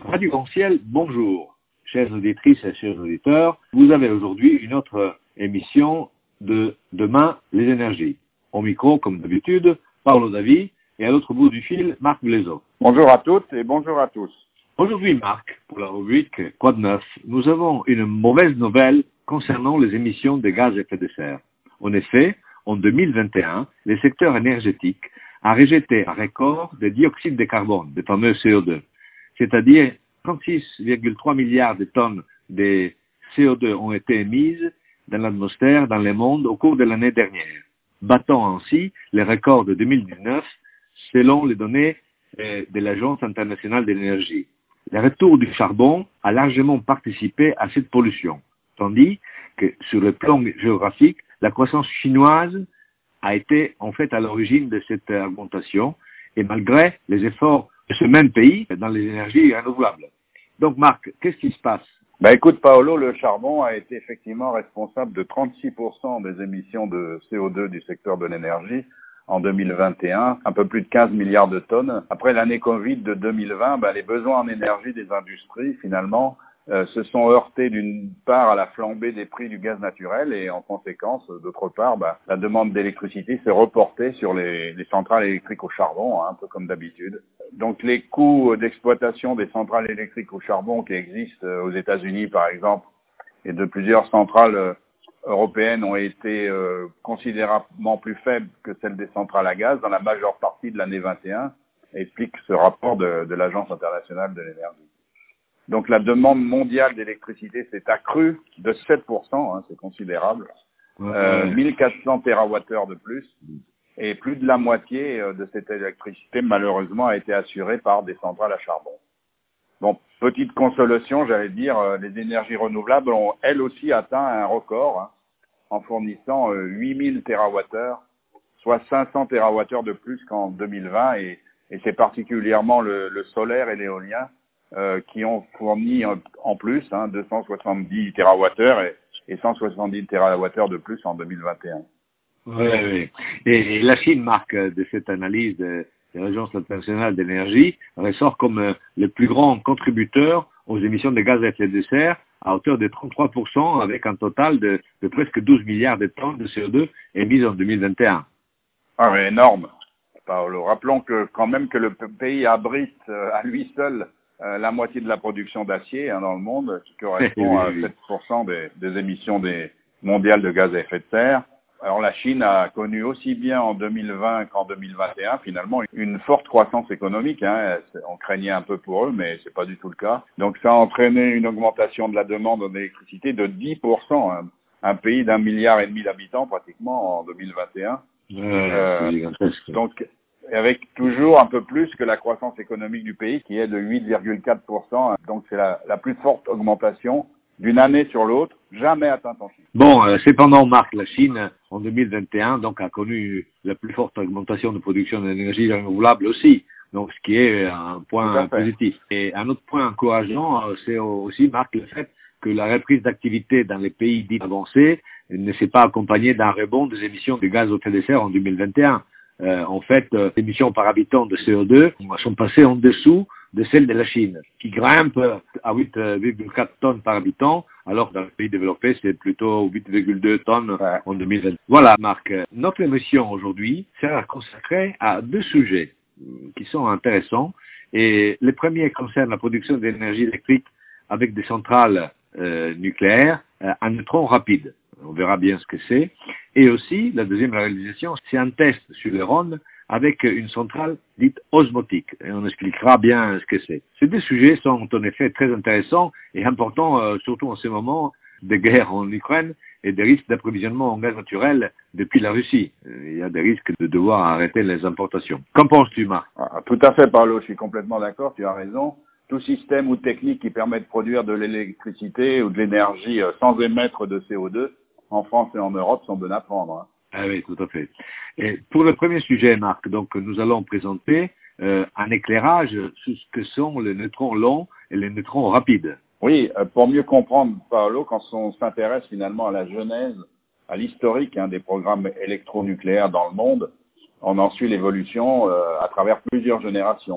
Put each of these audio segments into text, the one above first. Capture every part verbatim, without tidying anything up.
Radio Arc-en-Ciel, bonjour. Chères auditrices et chers auditeurs, vous avez aujourd'hui une autre émission de Demain les énergies. Au micro, comme d'habitude, Paolo Davi et à l'autre bout du fil, Marc Blaiseau. Bonjour à toutes et bonjour à tous. Aujourd'hui, Marc, pour la rubrique Quoi de neuf, nous avons une mauvaise nouvelle concernant les émissions de gaz à effet de serre. En effet, en deux mille vingt et un, le secteur énergétique a rejeté un record de dioxyde de carbone, le fameux C O deux. C'est-à-dire trente-six virgule trois milliards de tonnes de C O deux ont été émises dans l'atmosphère, dans le monde, au cours de l'année dernière, battant ainsi les records de deux mille dix-neuf selon les données euh, de l'Agence internationale de l'énergie. Le retour du charbon a largement participé à cette pollution, tandis que sur le plan géographique, la croissance chinoise a été en fait à l'origine de cette augmentation, et malgré les efforts de ce même pays dans les énergies renouvelables. Donc Marc, qu'est-ce qui se passe? Bah écoute Paolo, le charbon a été effectivement responsable de trente-six pour cent des émissions de C O deux du secteur de l'énergie en deux mille vingt et un, un peu plus de quinze milliards de tonnes. Après l'année Covid de deux mille vingt, bah, les besoins en énergie des industries finalement euh, se sont heurtés d'une part à la flambée des prix du gaz naturel et en conséquence, d'autre part, bah, la demande d'électricité s'est reportée sur les, les centrales électriques au charbon, hein, un peu comme d'habitude. Donc les coûts d'exploitation des centrales électriques au charbon qui existent aux États-Unis par exemple et de plusieurs centrales européennes ont été euh, considérablement plus faibles que celles des centrales à gaz dans la majeure partie de l'année vingt et un, explique ce rapport de, de l'Agence internationale de l'énergie. Donc la demande mondiale d'électricité s'est accrue de sept pour cent, hein, c'est considérable, euh, mille quatre cents térawattheures de plus, et plus de la moitié de cette électricité malheureusement a été assurée par des centrales à charbon. Bon, petite consolation, j'allais dire, les énergies renouvelables ont elles aussi atteint un record, hein, en fournissant euh, huit mille térawattheures, soit cinq cents térawattheures de plus qu'en deux mille vingt, et, et c'est particulièrement le, le solaire et l'éolien euh, qui ont fourni en, en plus hein, deux cent soixante-dix térawattheures et, et cent soixante-dix térawattheures de plus en deux mille vingt et un. Oui, oui. Et, et la Chine, marque de cette analyse de, de l'Agence internationale d'énergie, ressort comme euh, le plus grand contributeur aux émissions de gaz à effet de serre à hauteur de trente-trois pour cent avec un total de, de presque douze milliards de tonnes de C O deux émises en deux mille vingt et un. Ah oui, énorme, Paolo. Rappelons que quand même que le pays abrite euh, à lui seul euh, la moitié de la production d'acier hein, dans le monde, qui correspond oui, à oui. sept pour cent des, des émissions des, mondiales de gaz à effet de serre. Alors la Chine a connu aussi bien en deux mille vingt qu'en deux mille vingt et un finalement une forte croissance économique. Hein. On craignait un peu pour eux, mais c'est pas du tout le cas. Donc ça a entraîné une augmentation de la demande en électricité de dix pour cent. Hein. Un pays d'un milliard et demi d'habitants pratiquement en deux mille vingt et un. Ouais, euh, donc avec toujours un peu plus que la croissance économique du pays qui est de huit virgule quatre pour cent. Donc c'est la, la plus forte augmentation d'une année sur l'autre, jamais atteinte en Chine. Bon, euh, cependant, Marc, la Chine, en deux mille vingt et un, donc, a connu la plus forte augmentation de production d'énergie renouvelable aussi, donc ce qui est un point positif. Et un autre point encourageant, euh, c'est aussi, Marc, le fait que la reprise d'activité dans les pays dits avancés ne s'est pas accompagnée d'un rebond des émissions de gaz à effet de serre en deux mille vingt et un. Euh, en fait, euh, les émissions par habitant de C O deux sont passées en dessous de celles de la Chine, qui grimpe à huit virgule quatre tonnes par habitant, alors que dans les pays développés, c'est plutôt huit virgule deux tonnes ouais. en deux mille vingt. Voilà, Marc. Notre émission aujourd'hui sera consacrée à deux sujets qui sont intéressants. Et le premier concerne la production d'énergie électrique avec des centrales euh, nucléaires euh, à neutrons rapides. On verra bien ce que c'est. Et aussi, la deuxième réalisation, c'est un test sur le Rhône avec une centrale dite osmotique. Et on expliquera bien ce que c'est. Ces deux sujets sont en effet très intéressants et importants, euh, surtout en ce moment de guerre en Ukraine et des risques d'approvisionnement en gaz naturel depuis la Russie. Il y a des risques de devoir arrêter les importations. Qu'en penses-tu, Marc? Ah, tout à fait, Paolo. Je suis complètement d'accord. Tu as raison. Tout système ou technique qui permet de produire de l'électricité ou de l'énergie euh, sans émettre de C O deux en France et en Europe sont bonnes à prendre. Hein. Ah oui, tout à fait. Et pour le premier sujet, Marc, donc nous allons présenter euh, un éclairage sur ce que sont les neutrons longs et les neutrons rapides. Oui, euh, pour mieux comprendre, Paolo, quand on s'intéresse finalement à la genèse, à l'historique hein, des programmes électronucléaires dans le monde, on en suit l'évolution euh, à travers plusieurs générations.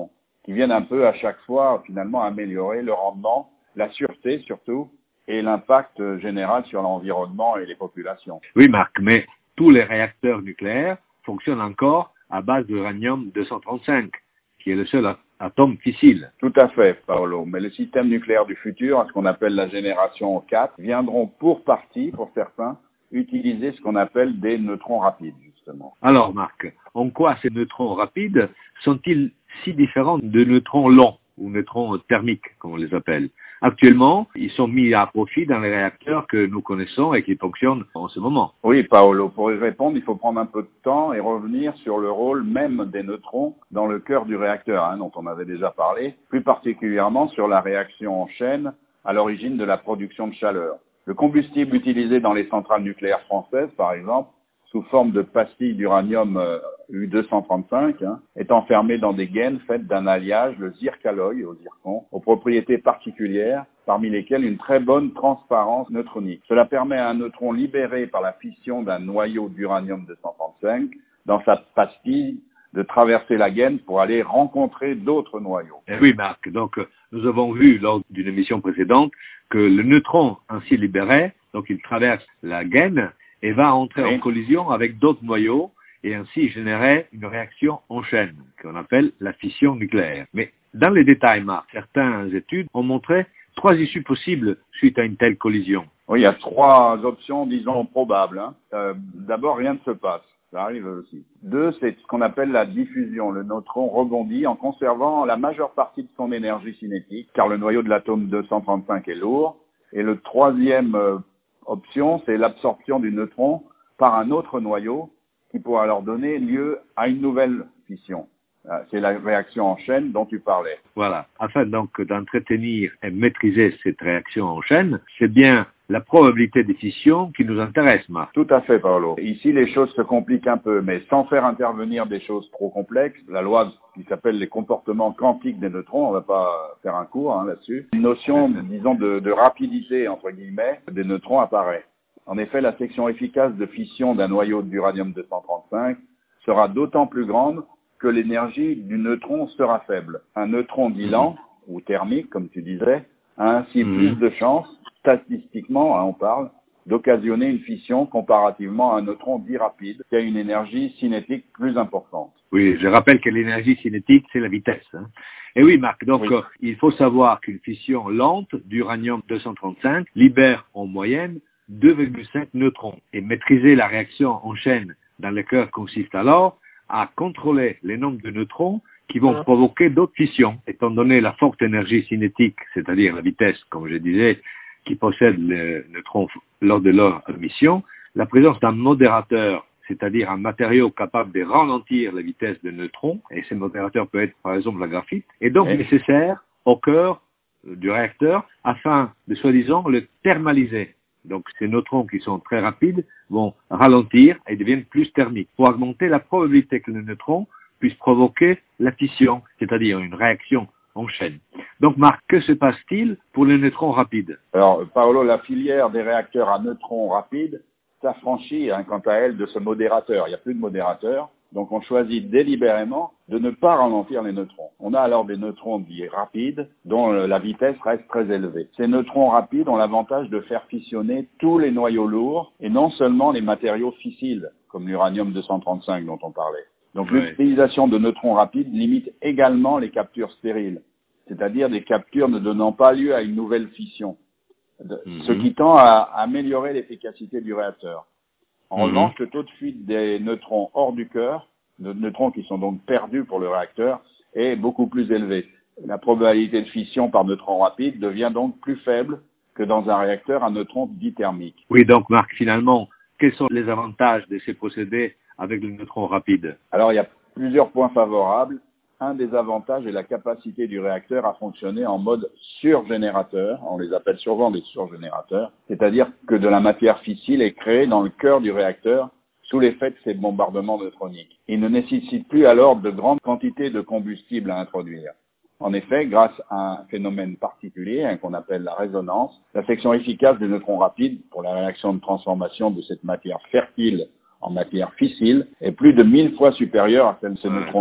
qui viennent un peu à chaque fois finalement améliorer le rendement, la sûreté surtout, et l'impact général sur l'environnement et les populations. Oui, Marc, mais tous les réacteurs nucléaires fonctionnent encore à base d'uranium deux cent trente-cinq, qui est le seul atome fissile. Tout à fait, Paolo. Mais le système nucléaire du futur, ce qu'on appelle la génération quatre, viendront pour partie, pour certains, utiliser ce qu'on appelle des neutrons rapides, justement. Alors, Marc, en quoi ces neutrons rapides sont-ils si différents de neutrons longs ou neutrons thermiques, comme on les appelle? Actuellement, ils sont mis à profit dans les réacteurs que nous connaissons et qui fonctionnent en ce moment. Oui, Paolo, pour y répondre, il faut prendre un peu de temps et revenir sur le rôle même des neutrons dans le cœur du réacteur, hein, dont on avait déjà parlé, plus particulièrement sur la réaction en chaîne à l'origine de la production de chaleur. Le combustible utilisé dans les centrales nucléaires françaises, par exemple, sous forme de pastilles d'uranium euh, U deux cent trente-cinq, hein, est enfermé dans des gaines faites d'un alliage, le zircaloï au zircon, aux propriétés particulières, parmi lesquelles une très bonne transparence neutronique. Cela permet à un neutron libéré par la fission d'un noyau d'uranium deux cent trente-cinq dans sa pastille de traverser la gaine pour aller rencontrer d'autres noyaux. Et oui, Marc. Donc, nous avons vu lors d'une émission précédente que le neutron ainsi libéré, donc il traverse la gaine et va entrer oui. en collision avec d'autres noyaux et ainsi générer une réaction en chaîne qu'on appelle la fission nucléaire. Mais dans les détails, Marc, certaines études ont montré trois issues possibles suite à une telle collision. Oui, il y a trois options, disons, probables. Hein. Euh, d'abord, rien ne se passe. Ça arrive aussi. Deux, c'est ce qu'on appelle la diffusion. Le neutron rebondit en conservant la majeure partie de son énergie cinétique, car le noyau de l'atome deux cent trente-cinq est lourd. Et le troisième euh, option, c'est l'absorption du neutron par un autre noyau qui pourra alors donner lieu à une nouvelle fission. C'est la réaction en chaîne dont tu parlais. Voilà. Afin donc d'entretenir et maîtriser cette réaction en chaîne, c'est bien la probabilité de fission qui nous intéresse, Marc. Tout à fait, Paolo. Ici, les choses se compliquent un peu, mais sans faire intervenir des choses trop complexes. La loi qui s'appelle les comportements quantiques des neutrons, on va pas faire un cours hein, là-dessus. Une notion, disons, de, de rapidité, entre guillemets, des neutrons apparaît. En effet, la section efficace de fission d'un noyau d'uranium deux cent trente-cinq sera d'autant plus grande que l'énergie du neutron sera faible. Un neutron dit lent, ou thermique, comme tu disais, a ainsi mmh. plus de chances, statistiquement, hein, on parle, d'occasionner une fission comparativement à un neutron dit rapide, qui a une énergie cinétique plus importante. Oui, je rappelle que l'énergie cinétique, c'est la vitesse. Hein. Et oui, Marc, donc oui. euh, il faut savoir qu'une fission lente d'uranium deux cent trente-cinq libère en moyenne deux virgule cinq neutrons. Et maîtriser la réaction en chaîne dans le cœur consiste alors à contrôler les nombres de neutrons qui vont provoquer d'autres fissions. Étant donné la forte énergie cinétique, c'est-à-dire la vitesse, comme je disais, qui possède les neutrons lors de leur émission, la présence d'un modérateur, c'est-à-dire un matériau capable de ralentir la vitesse des neutrons, et ce modérateur peut être par exemple la graphite, est donc oui. nécessaire au cœur du réacteur afin de soi-disant le thermaliser. Donc, ces neutrons qui sont très rapides vont ralentir et deviennent plus thermiques pour augmenter la probabilité que le neutron puisse provoquer la fission, c'est-à-dire une réaction en chaîne. Donc, Marc, que se passe-t-il pour les neutrons rapides? Alors, Paolo, la filière des réacteurs à neutrons rapides s'affranchit, hein, quant à elle, de ce modérateur. Il n'y a plus de modérateur. Donc, on choisit délibérément de ne pas ralentir les neutrons. On a alors des neutrons dits rapides dont la vitesse reste très élevée. Ces neutrons rapides ont l'avantage de faire fissionner tous les noyaux lourds et non seulement les matériaux fissiles, comme l'uranium deux cent trente-cinq dont on parlait. Donc, oui. l'utilisation de neutrons rapides limite également les captures stériles, c'est-à-dire des captures ne donnant pas lieu à une nouvelle fission, mm-hmm. ce qui tend à améliorer l'efficacité du réacteur. En mmh. revanche, le taux de fuite des neutrons hors du cœur, de neutrons qui sont donc perdus pour le réacteur, est beaucoup plus élevé. La probabilité de fission par neutron rapide devient donc plus faible que dans un réacteur à neutrons dit thermique. Oui, donc Marc, finalement, quels sont les avantages de ces procédés avec le neutron rapide? Alors, il y a plusieurs points favorables. Un des avantages est la capacité du réacteur à fonctionner en mode surgénérateur. On les appelle souvent des surgénérateurs. C'est-à-dire que de la matière fissile est créée dans le cœur du réacteur sous l'effet de ces bombardements neutroniques. Il ne nécessite plus alors de grandes quantités de combustible à introduire. En effet, grâce à un phénomène particulier hein, qu'on appelle la résonance, la section efficace des neutrons rapides pour la réaction de transformation de cette matière fertile en matière fissile est plus de mille fois supérieure à celle de ces neutrons longs.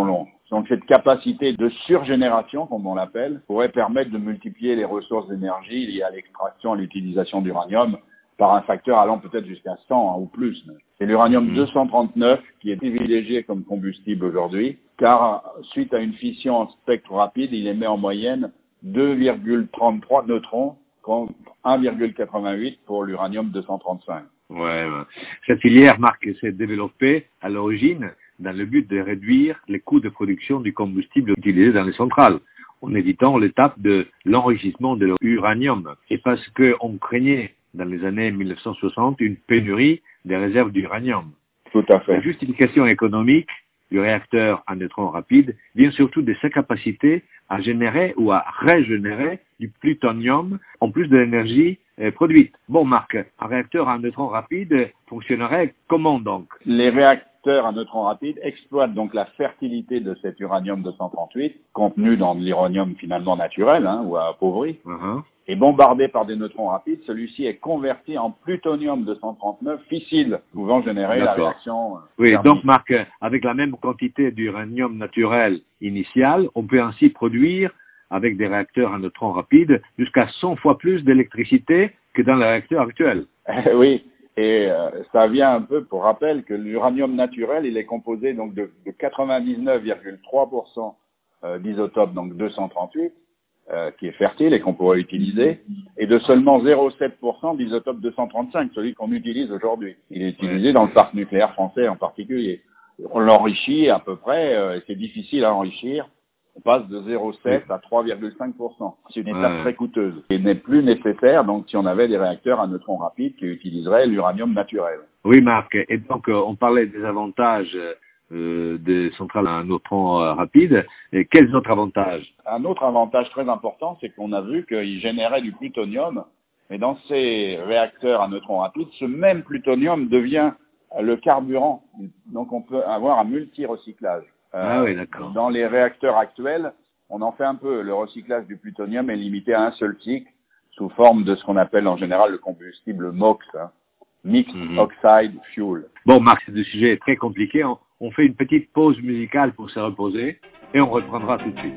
Donc cette capacité de surgénération, comme on l'appelle, pourrait permettre de multiplier les ressources d'énergie liées à l'extraction et l'utilisation d'uranium par un facteur allant peut-être jusqu'à cent hein, ou plus. C'est l'uranium mmh. deux cent trente-neuf qui est privilégié comme combustible aujourd'hui, car suite à une fission en spectre rapide, il émet en moyenne deux virgule trente-trois neutrons contre un virgule quatre-vingt-huit pour l'uranium deux cent trente-cinq. Ouais, cette filière, Marc, s'est développée à l'origine dans le but de réduire les coûts de production du combustible utilisé dans les centrales, en évitant l'étape de l'enrichissement de l'uranium. Et parce qu'on craignait, dans les années mille neuf cent soixante, une pénurie des réserves d'uranium. Tout à fait. La justification économique du réacteur à neutrons rapides vient surtout de sa capacité à générer ou à régénérer du plutonium en plus de l'énergie euh, produite. Bon, Marc, un réacteur à neutrons rapides fonctionnerait comment donc? Les réacteurs à neutrons rapides exploitent donc la fertilité de cet uranium deux cent trente-huit, contenu dans de l'uranium finalement naturel hein, ou appauvri. Uh-huh. Et bombardé par des neutrons rapides, celui-ci est converti en plutonium deux cent trente-neuf fissile, pouvant générer D'accord. la réaction. Oui, thermique. Donc Marc, avec la même quantité d'uranium naturel initial, on peut ainsi produire, avec des réacteurs à neutrons rapides, jusqu'à cent fois plus d'électricité que dans les réacteurs actuels. Oui, et euh, ça vient un peu pour rappel que l'uranium naturel, il est composé donc de, de quatre-vingt-dix-neuf virgule trois pour cent d'isotope, donc deux cent trente-huit, Euh, qui est fertile et qu'on pourrait utiliser, et de seulement zéro virgule sept pour cent d'isotope deux cent trente-cinq, celui qu'on utilise aujourd'hui. Il est utilisé ouais. dans le parc nucléaire français en particulier. On l'enrichit à peu près, euh, et c'est difficile à enrichir. On passe de zéro virgule sept oui. à trois virgule cinq pour cent. C'est une étape ouais. très coûteuse. Et n'est plus nécessaire, donc, si on avait des réacteurs à neutrons rapides qui utiliseraient l'uranium naturel. Oui, Marc. Et donc, euh, on parlait des avantages Euh, des centrales à neutrons euh, rapides. Et quels autres avantages? Un autre avantage très important, c'est qu'on a vu qu'ils généraient du plutonium, mais dans ces réacteurs à neutrons rapides, ce même plutonium devient le carburant. Donc on peut avoir un multi-recyclage. Euh, ah oui, d'accord. Dans les réacteurs actuels, on en fait un peu. Le recyclage du plutonium est limité à un seul cycle, sous forme de ce qu'on appelle en général le combustible MOX, hein, Mixed mm-hmm. Oxide Fuel. Bon, Marc, ce sujet est très compliqué. On, on fait une petite pause musicale pour se reposer et on reprendra tout de suite.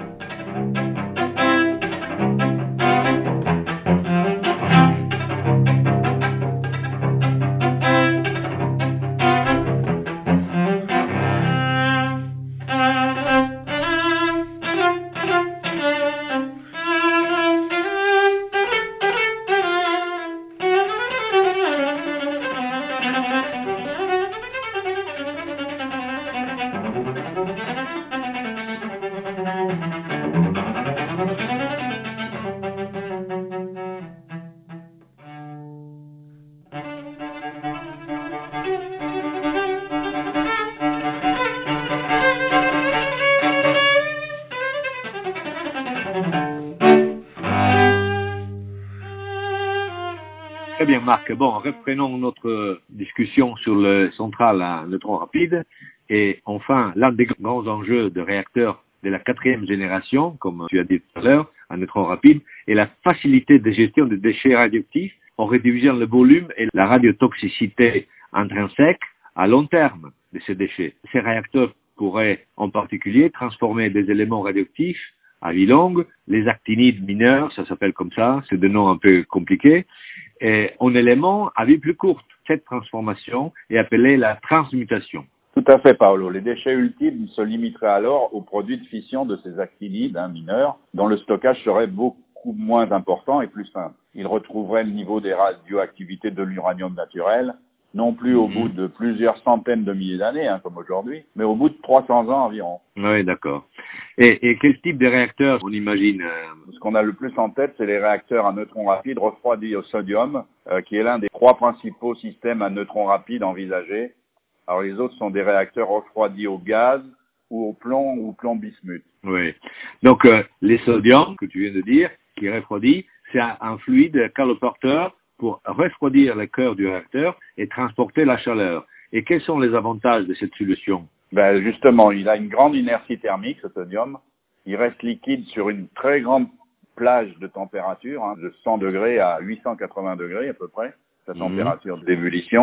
Très bien, Marc. Bon, reprenons notre discussion sur le central à neutrons rapides. Et enfin, l'un des grands enjeux de réacteurs de la quatrième génération, comme tu as dit tout à l'heure, à neutrons rapides, est la facilité de gestion des déchets radioactifs en réduisant le volume et la radiotoxicité intrinsèque à long terme de ces déchets. Ces réacteurs pourraient en particulier transformer des éléments radioactifs à vie longue, les actinides mineurs, ça s'appelle comme ça, c'est des noms un peu compliqués, et en éléments à vie plus courte. Cette transformation est appelée la transmutation. Tout à fait, Paolo. Les déchets ultimes se limiteraient alors aux produits de fission de ces actinides hein, mineurs, dont le stockage serait beaucoup moins important et plus simple. Ils retrouveraient le niveau des radioactivités de l'uranium naturel, non plus au mmh. bout de plusieurs centaines de milliers d'années, hein, comme aujourd'hui, mais au bout de trois cents ans environ. Oui, d'accord. Et, et quel type de réacteurs on imagine euh... Ce qu'on a le plus en tête, c'est les réacteurs à neutrons rapides refroidis au sodium, euh, qui est l'un des trois principaux systèmes à neutrons rapides envisagés. Alors les autres sont des réacteurs refroidis au gaz ou au plomb ou plomb bismuth. Oui. Donc euh, les sodiums que tu viens de dire, qui refroidit, c'est un, un fluide caloporteur pour refroidir le cœur du réacteur et transporter la chaleur. Et quels sont les avantages de cette solution? Ben justement, il a une grande inertie thermique, ce sodium. Il reste liquide sur une très grande plage de température, hein, de cent degrés à huit cent quatre-vingts degrés à peu près, sa température mmh. d'ébullition.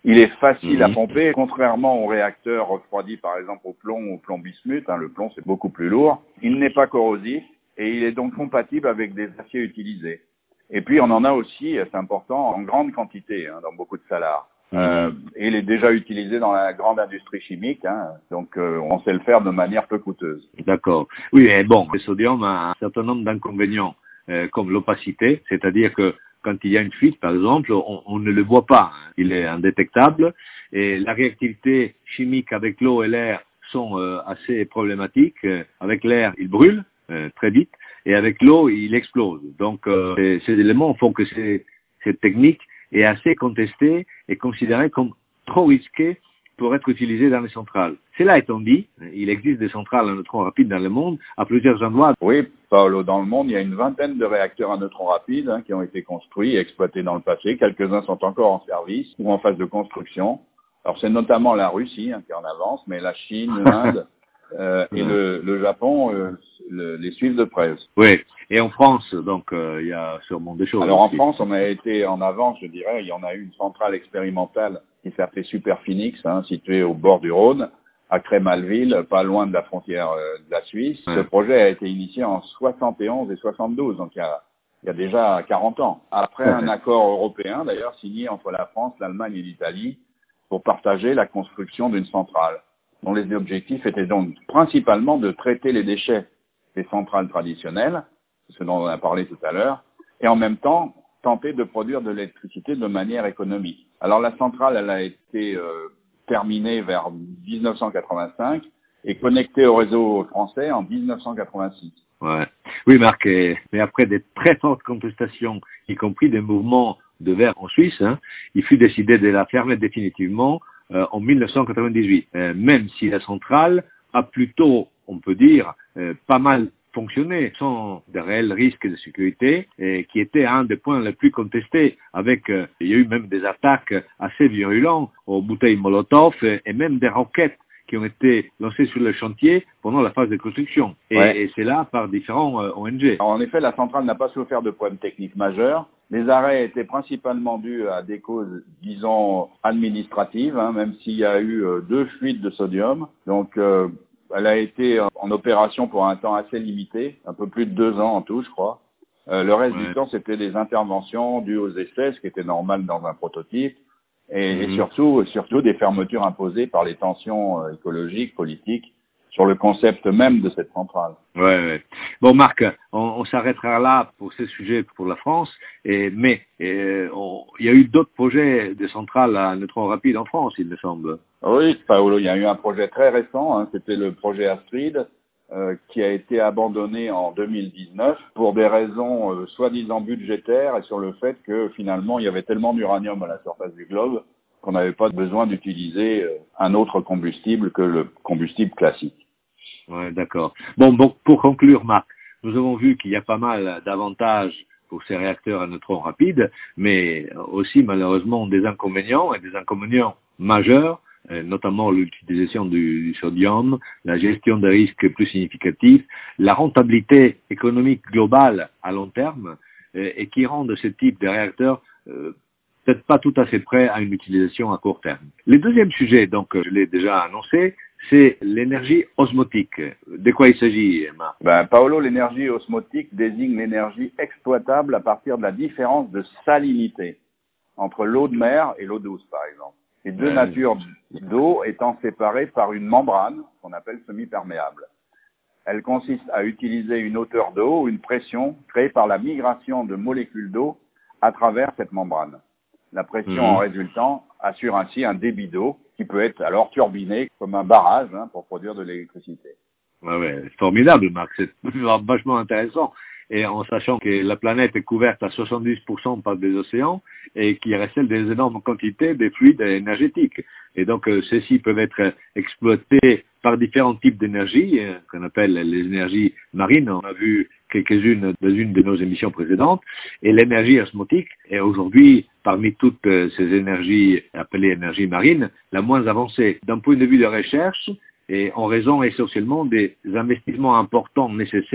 Il est facile mmh. à pomper, contrairement aux réacteurs refroidis par exemple au plomb ou au plomb bismuth. Hein, le plomb c'est beaucoup plus lourd. Il n'est pas corrosif et il est donc compatible avec des aciers utilisés. Et puis on en a aussi, c'est important, en grande quantité hein, dans beaucoup de salars. Mmh. Euh, et il est déjà utilisé dans la grande industrie chimique, hein, donc euh, on sait le faire de manière peu coûteuse. D'accord. Oui, mais bon, le sodium a un certain nombre d'inconvénients, euh, comme l'opacité, c'est-à-dire que quand il y a une fuite, par exemple, on, on ne le voit pas, hein. Il est indétectable, et la réactivité chimique avec l'eau et l'air sont euh, assez problématiques. Euh, avec l'air, il brûle euh, très vite, et avec l'eau, il explose. Donc, euh, ces, ces éléments font que c'est, cette technique est assez contestée et considérée comme trop risquée pour être utilisée dans les centrales. Cela étant dit, il existe des centrales à neutrons rapides dans le monde, à plusieurs endroits. Oui, Paolo, dans le monde, il y a une vingtaine de réacteurs à neutrons rapides hein, qui ont été construits et exploités dans le passé. Quelques-uns sont encore en service ou en phase de construction. Alors, c'est notamment la Russie hein, qui est en avance, mais la Chine, l'Inde euh, et le, le Japon euh, le, les suivent de près. Oui, et en France, donc, euh, il y a sûrement des choses. Alors, en aussi. France, on a été en avance, je dirais. Il y en a eu une centrale expérimentale qui s'appelait Superphénix, hein, située au bord du Rhône, à Crémalville, pas loin de la frontière euh, de la Suisse. Ouais. Ce projet a été initié en soixante et onze et soixante-douze, donc il y a, il y a déjà quarante ans. Après ouais. un accord européen, d'ailleurs, signé entre la France, l'Allemagne et l'Italie, pour partager la construction d'une centrale, dont les objectifs étaient donc principalement de traiter les déchets des centrales traditionnelles, ce dont on a parlé tout à l'heure, et en même temps tenter de produire de l'électricité de manière économique. Alors la centrale, elle a été euh, terminée vers dix-neuf cent quatre-vingt-cinq et connectée au réseau français en dix-neuf cent quatre-vingt-six. Ouais. Oui, Marc, mais après des très fortes contestations, y compris des mouvements de Verts en Suisse, hein, il fut décidé de la fermer définitivement euh, en mille neuf cent quatre-vingt-dix-huit, euh, même si la centrale a plutôt, on peut dire, euh, pas mal fonctionné sans de réels risques de sécurité, et qui était un des points les plus contestés. Avec, euh, il y a eu même des attaques assez virulentes aux bouteilles Molotov et, et même des roquettes qui ont été lancées sur le chantier pendant la phase de construction. Et, ouais. et c'est là par différents euh, O N G. Alors, en effet, la centrale n'a pas souffert de problèmes techniques majeurs. Les arrêts étaient principalement dus à des causes, disons, administratives, hein, même s'il y a eu euh, deux fuites de sodium. Donc, euh, elle a été en opération pour un temps assez limité, un peu plus de deux ans en tout, je crois. Euh, le reste ouais. du temps, c'était des interventions dues aux essais, ce qui était normal dans un prototype, et, mmh. et surtout, surtout des fermetures imposées par les tensions écologiques, politiques, sur le concept même de cette centrale. Ouais, ouais. Bon, Marc, on, on s'arrêtera là pour ces sujets pour la France, et, mais et, on, il y a eu d'autres projets de centrales à neutrons rapides en France, il me semble. Oui, Paolo, il y a eu un projet très récent, hein, c'était le projet Astrid, euh, qui a été abandonné en deux mille dix-neuf pour des raisons euh, soi-disant budgétaires et sur le fait que finalement il y avait tellement d'uranium à la surface du globe qu'on n'avait pas besoin d'utiliser euh, un autre combustible que le combustible classique. Ouais, d'accord. Bon, bon, pour conclure, Marc, nous avons vu qu'il y a pas mal d'avantages pour ces réacteurs à neutrons rapides, mais aussi malheureusement des inconvénients et des inconvénients majeurs, notamment l'utilisation du, du sodium, la gestion des risques plus significatifs, la rentabilité économique globale à long terme, et, et qui rendent ce type de réacteurs euh, peut-être pas tout à fait prêts à une utilisation à court terme. Le deuxième sujet, donc je l'ai déjà annoncé, c'est l'énergie osmotique. De quoi il s'agit, Marc? Ben, Paolo, l'énergie osmotique désigne l'énergie exploitable à partir de la différence de salinité entre l'eau de mer et l'eau douce, par exemple. Les deux ouais. natures d'eau étant séparées par une membrane qu'on appelle semi-perméable. Elle consiste à utiliser une hauteur d'eau ou une pression créée par la migration de molécules d'eau à travers cette membrane. La pression mmh. en résultant assure ainsi un débit d'eau qui peut être alors turbiné comme un barrage hein, pour produire de l'électricité. Ouais, ouais, formidable, Marc, c'est vachement intéressant. Et en sachant que la planète est couverte à soixante-dix pour cent par des océans et qu'il recèle des énormes quantités de fluides énergétiques. Et donc, euh, ceux-ci peuvent être exploités par différents types d'énergie, euh, qu'on appelle les énergies marines. On a vu quelques-unes dans une de nos émissions précédentes. Et l'énergie osmotique est aujourd'hui, parmi toutes euh, ces énergies appelées énergies marines, la moins avancée. D'un point de vue de recherche, et en raison essentiellement des investissements importants nécessaires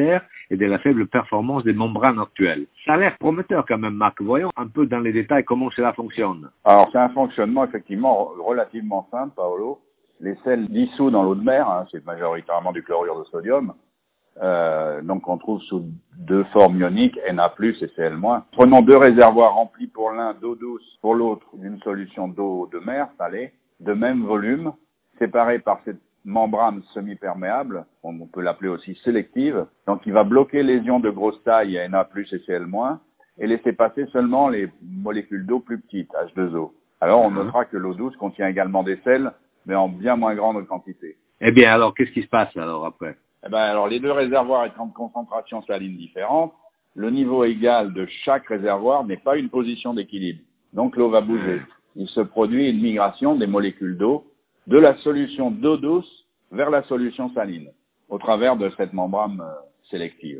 et de la faible performance des membranes actuelles. Ça a l'air prometteur quand même, Marc. Voyons un peu dans les détails comment cela fonctionne. Alors, c'est un fonctionnement effectivement relativement simple, Paolo. Les sels dissous dans l'eau de mer, hein, c'est majoritairement du chlorure de sodium, euh, donc on trouve sous deux formes ioniques, Na plus et Cl-. Prenons deux réservoirs remplis pour l'un d'eau douce, pour l'autre d'une solution d'eau de mer salée, de même volume, séparés par cette membrane semi-perméable, on peut l'appeler aussi sélective, donc il va bloquer les ions de grosse taille, Na plus et Cl-, et laisser passer seulement les molécules d'eau plus petites, H deux O. Alors on notera que l'eau douce contient également des sels, mais en bien moins grande quantité. Eh bien alors, qu'est-ce qui se passe alors après? Eh ben, alors, les deux réservoirs étant de concentration saline différente, le niveau égal de chaque réservoir n'est pas une position d'équilibre. Donc, l'eau va bouger. Il se produit une migration des molécules d'eau de la solution d'eau douce vers la solution saline, au travers de cette membrane euh, sélective.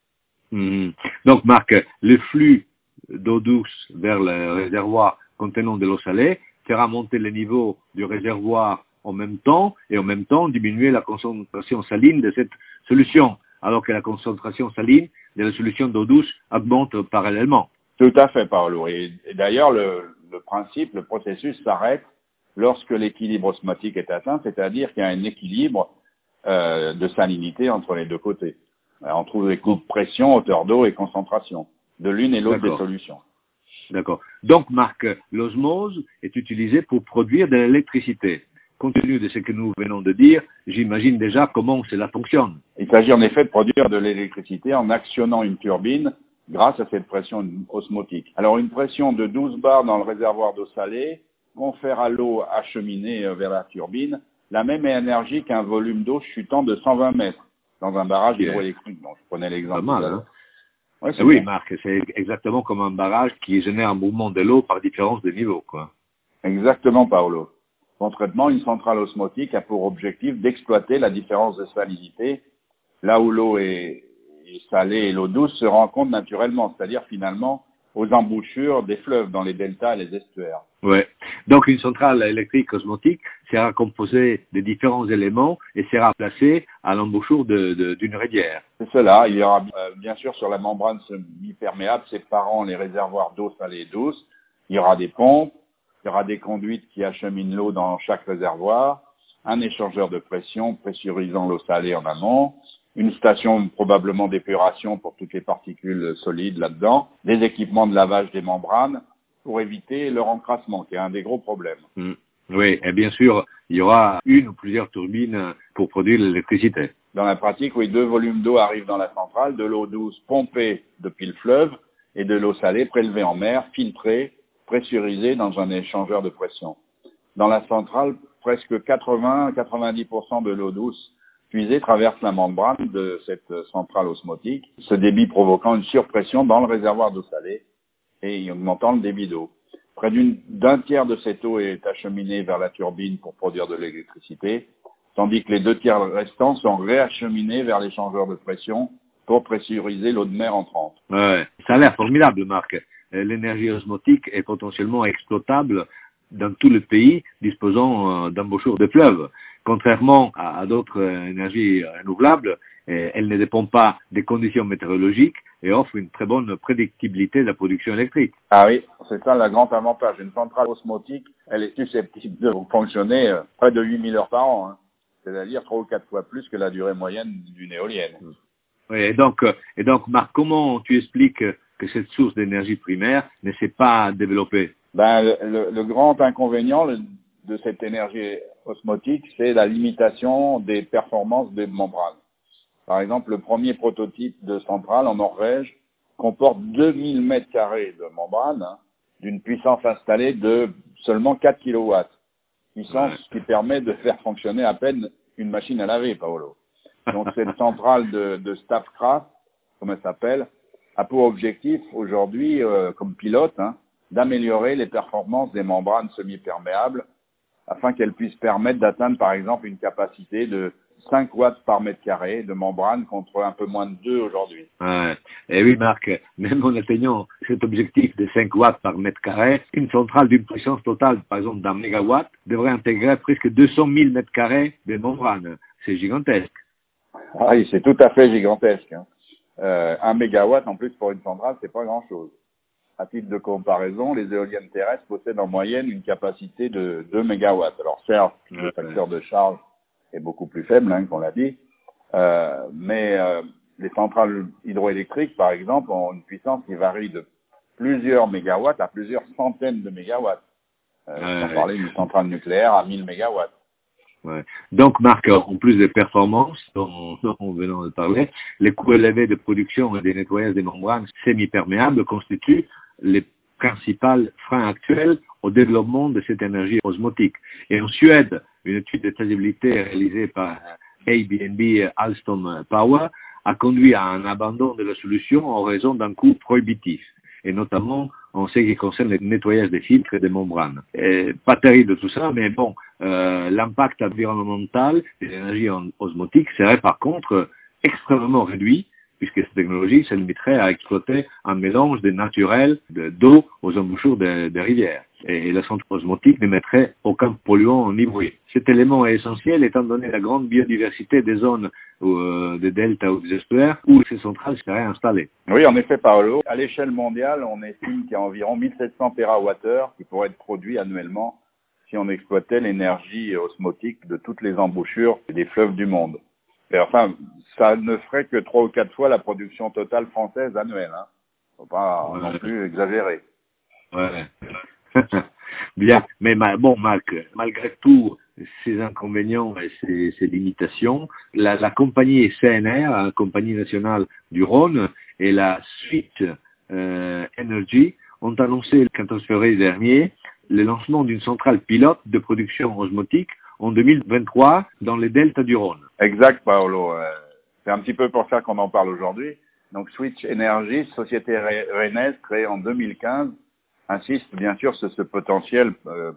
Mmh. Donc, Marc, le flux d'eau douce vers le réservoir contenant de l'eau salée fera monter le niveau du réservoir en même temps, et en même temps diminuer la concentration saline de cette solution, alors que la concentration saline de la solution d'eau douce augmente parallèlement. Tout à fait, Paolo. Et, et d'ailleurs, le, le principe, le processus s'arrête lorsque l'équilibre osmotique est atteint, c'est-à-dire qu'il y a un équilibre euh, de salinité entre les deux côtés. Alors, on trouve des coups de pression, hauteur d'eau et concentration de l'une et l'autre des solutions. D'accord. Donc, Marc, l'osmose est utilisée pour produire de l'électricité. Compte tenu de ce que nous venons de dire, j'imagine déjà comment cela fonctionne. Il s'agit en effet de produire de l'électricité en actionnant une turbine grâce à cette pression osmotique. Alors, une pression de douze bars dans le réservoir d'eau salée confère à l'eau acheminée vers la turbine la même énergie qu'un volume d'eau chutant de cent vingt mètres dans un barrage Yeah. hydroélectrique. Donc, je prenais l'exemple. Pas mal, hein? Ouais, Ah oui, bon. Marc, c'est exactement comme un barrage qui génère un mouvement de l'eau par différence de niveau, quoi. Exactement, Paolo. Concrètement, une centrale osmotique a pour objectif d'exploiter la différence de salinité là où l'eau est, est salée et l'eau douce se rencontrent naturellement, c'est-à-dire finalement aux embouchures des fleuves dans les deltas et les estuaires. Ouais. Donc une centrale électrique osmotique sera composée de différents éléments et sera placée à l'embouchure de, de, d'une rivière. C'est cela. Il y aura euh, bien sûr sur la membrane semi-perméable séparant les réservoirs d'eau salée et douce. Il y aura des pompes. Il y aura des conduites qui acheminent l'eau dans chaque réservoir, un échangeur de pression pressurisant l'eau salée en amont, une station probablement d'épuration pour toutes les particules solides là-dedans, des équipements de lavage des membranes pour éviter leur encrassement, qui est un des gros problèmes. Mmh. Oui, et bien sûr, il y aura une ou plusieurs turbines pour produire l'électricité. Dans la pratique, oui, deux volumes d'eau arrivent dans la centrale, de l'eau douce pompée depuis le fleuve et de l'eau salée prélevée en mer, filtrée, pressurisé dans un échangeur de pression. Dans la centrale, presque quatre-vingts à quatre-vingt-dix pour cent de l'eau douce puisée traverse la membrane de cette centrale osmotique, ce débit provoquant une surpression dans le réservoir d'eau salée et augmentant le débit d'eau. Près d'une, d'un tiers de cette eau est acheminée vers la turbine pour produire de l'électricité, tandis que les deux tiers restants sont réacheminés vers l'échangeur de pression pour pressuriser l'eau de mer entrante. Ouais, ça a l'air formidable, Marc. L'énergie osmotique est potentiellement exploitable dans tout le pays disposant d'embouchures de fleuves. Contrairement à, à d'autres énergies renouvelables, elle ne dépend pas des conditions météorologiques et offre une très bonne prédictibilité de la production électrique. Ah oui, c'est ça le grand avantage. Une centrale osmotique, elle est susceptible de fonctionner près de huit mille heures par an, hein. C'est-à-dire trois ou quatre fois plus que la durée moyenne d'une éolienne. Oui, et donc, et donc, Marc, comment tu expliques que cette source d'énergie primaire ne s'est pas développée? Ben, le, le, le grand inconvénient le, de cette énergie osmotique, c'est la limitation des performances des membranes. Par exemple, le premier prototype de centrale en Norvège comporte deux mille mètres carrés de membrane, hein, d'une puissance installée de seulement quatre kilowatts, puissance ouais. qui permet de faire fonctionner à peine une machine à laver, Paolo. Donc cette centrale de, de Statkraft, comme elle s'appelle, a pour objectif aujourd'hui, euh, comme pilote, hein, d'améliorer les performances des membranes semi-perméables afin qu'elles puissent permettre d'atteindre par exemple une capacité de cinq watts par mètre carré de membrane contre un peu moins de deux aujourd'hui. Ouais. Et oui, Marc, même en atteignant cet objectif de cinq watts par mètre carré, une centrale d'une puissance totale, par exemple d'un mégawatt, devrait intégrer presque deux cent mille mètres carrés de membrane. C'est gigantesque. Ah oui, c'est tout à fait gigantesque, hein. Euh, un mégawatt en plus pour une centrale, c'est pas grand-chose. À titre de comparaison, les éoliennes terrestres possèdent en moyenne une capacité de deux mégawatts. Alors certes, le facteur de charge est beaucoup plus faible, hein, qu'on l'a dit, euh, mais euh, les centrales hydroélectriques, par exemple, ont une puissance qui varie de plusieurs mégawatts à plusieurs centaines de mégawatts. Euh, ouais, sans parler d'une centrale nucléaire à mille mégawatts. Ouais. Donc, Marc, en plus des performances dont, dont on venait de parler, les coûts élevés de production et des nettoyages des membranes semi-perméables constituent les principaux freins actuels au développement de cette énergie osmotique. Et en Suède, une étude de faisabilité réalisée par A B and B Alstom Power a conduit à un abandon de la solution en raison d'un coût prohibitif, et notamment en ce qui concerne le nettoyage des filtres et des membranes. Et pas terrible tout ça, mais bon, euh, l'impact environnemental de l'énergie osmotique serait par contre extrêmement réduit, puisque cette technologie se limiterait à exploiter un mélange de naturel d'eau aux embouchures des de rivières. Et la centrale osmotique n'émettrait aucun polluant ni bruit. Cet élément est essentiel étant donné la grande biodiversité des zones euh, des deltas ou des estuaires où ces centrales seraient installées. Oui, en effet, Paolo. À l'échelle mondiale, on estime qu'il y a environ mille sept cents térawattheures qui pourraient être produits annuellement si on exploitait l'énergie osmotique de toutes les embouchures des fleuves du monde. Et enfin, ça ne ferait que trois ou quatre fois la production totale française annuelle. Hein. Faut pas ouais. non plus exagérer. Ouais. Bien, mais bon, Marc, malgré tout ces inconvénients et ces, ces limitations, la, la compagnie C N R, la compagnie nationale du Rhône, et la Switch euh, Energy ont annoncé le quatorze février dernier le lancement d'une centrale pilote de production osmotique en deux mille vingt-trois dans les deltas du Rhône. Exact, Paolo. Euh, c'est un petit peu pour ça qu'on en parle aujourd'hui. Donc, Switch Energy, société rennaise créée en deux mille quinze, insiste bien sûr sur ce potentiel euh,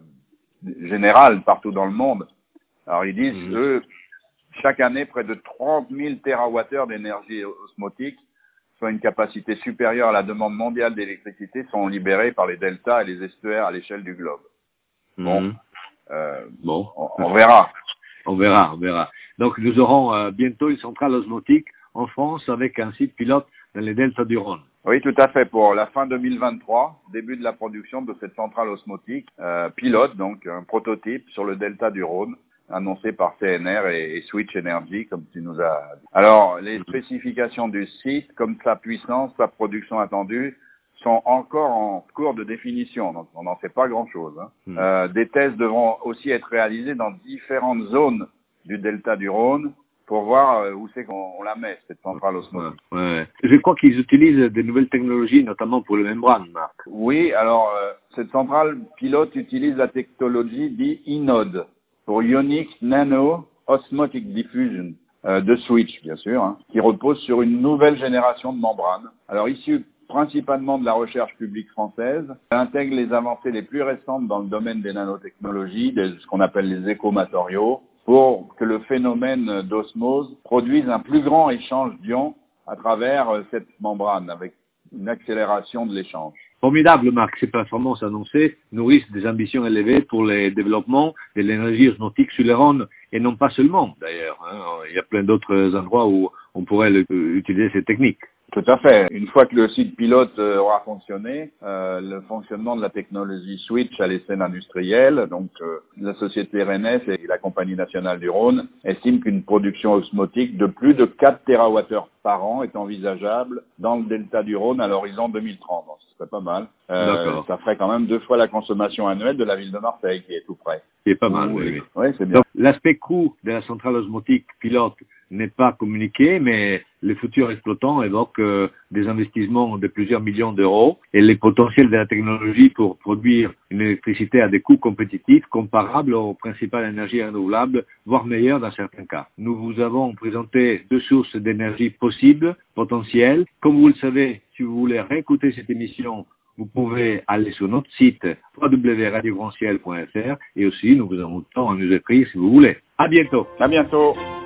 général partout dans le monde. Alors, ils disent, mmh. eux, chaque année, près de trente mille térawattheures d'énergie osmotique, soit une capacité supérieure à la demande mondiale d'électricité, sont libérés par les deltas et les estuaires à l'échelle du globe. Bon, mmh. euh, bon. On, on verra. On verra, on verra. Donc, nous aurons euh, bientôt une centrale osmotique en France avec un site pilote dans les deltas du Rhône. Oui, tout à fait. Pour la fin deux mille vingt-trois, début de la production de cette centrale osmotique, euh, pilote, donc un prototype sur le delta du Rhône, annoncé par C N R et, et Switch Energy, comme tu nous as dit. Alors, les spécifications du site, comme sa puissance, sa production attendue, sont encore en cours de définition, donc on n'en sait pas grand-chose. Hein. Mmh. Euh, des tests devront aussi être réalisés dans différentes zones du delta du Rhône pour voir euh, où c'est qu'on on la met, cette centrale osmotique. Ouais, ouais. Je crois qu'ils utilisent de nouvelles technologies, notamment pour les membranes, Marc. Oui, alors euh, cette centrale pilote utilise la technologie dite I N O D, pour Ionic Nano Osmotic Diffusion, euh, de Switch, bien sûr, hein, qui repose sur une nouvelle génération de membranes. Alors, issue principalement de la recherche publique française, elle intègre les avancées les plus récentes dans le domaine des nanotechnologies, de ce qu'on appelle les écomatériaux, pour que le phénomène d'osmose produise un plus grand échange d'ions à travers euh, cette membrane, avec une accélération de l'échange. Formidable, Marc. Ces performances annoncées nourrissent des ambitions élevées pour le développement de l'énergie osmotique sur les Rhône, et non pas seulement, d'ailleurs. Hein. Il y a plein d'autres endroits où on pourrait le, utiliser ces techniques. Tout à fait. Une fois que le site pilote euh, aura fonctionné, euh, le fonctionnement de la technologie Switch à l'essai industriel, donc euh, la société rennaise et la compagnie nationale du Rhône estiment qu'une production osmotique de plus de quatre térawattheures par an est envisageable dans le delta du Rhône à l'horizon deux mille trente. Donc, ce serait pas mal. Euh, ça ferait quand même deux fois la consommation annuelle de la ville de Marseille, qui est tout près. C'est pas mal, oui. oui. Oui, c'est bien. Donc, l'aspect coût de la centrale osmotique pilote n'est pas communiqué, mais les futurs exploitants évoquent euh, des investissements de plusieurs millions d'euros et les potentiels de la technologie pour produire une électricité à des coûts compétitifs comparables aux principales énergies renouvelables, voire meilleurs dans certains cas. Nous vous avons présenté deux sources d'énergie possibles, potentielles. Comme vous le savez, si vous voulez réécouter cette émission, vous pouvez aller sur notre site w w w point radio grand ciel point f r et aussi nous vous avons le temps à nous écrire si vous voulez. À bientôt. À bientôt.